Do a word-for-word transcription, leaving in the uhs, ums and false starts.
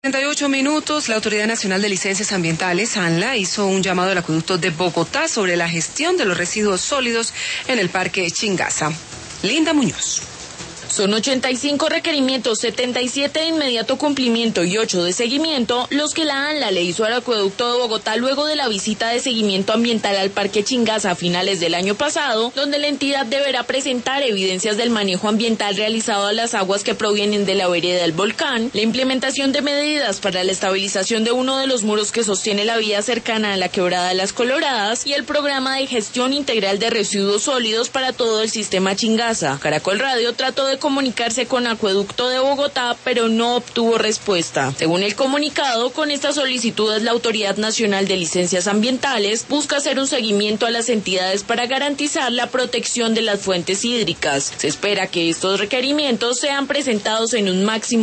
treinta y ocho minutos, la Autoridad Nacional de Licencias Ambientales, ANLA, hizo un llamado al acueducto de Bogotá sobre la gestión de los residuos sólidos en el Parque Chingaza. Linda Muñoz. Son ochenta y cinco requerimientos, setenta y siete de inmediato cumplimiento y ocho de seguimiento, los que la ANLA le hizo al acueducto de Bogotá luego de la visita de seguimiento ambiental al Parque Chingaza a finales del año pasado, donde la entidad deberá presentar evidencias del manejo ambiental realizado a las aguas que provienen de la vereda del volcán, la implementación de medidas para la estabilización de uno de los muros que sostiene la vía cercana a la quebrada de las Coloradas y el programa de gestión integral de residuos sólidos para todo el sistema Chingaza. Caracol Radio trató de comunicarse con Acueducto de Bogotá, pero no obtuvo respuesta. Según el comunicado, con estas solicitudes la Autoridad Nacional de Licencias Ambientales busca hacer un seguimiento a las entidades para garantizar la protección de las fuentes hídricas. Se espera que estos requerimientos sean presentados en un máximo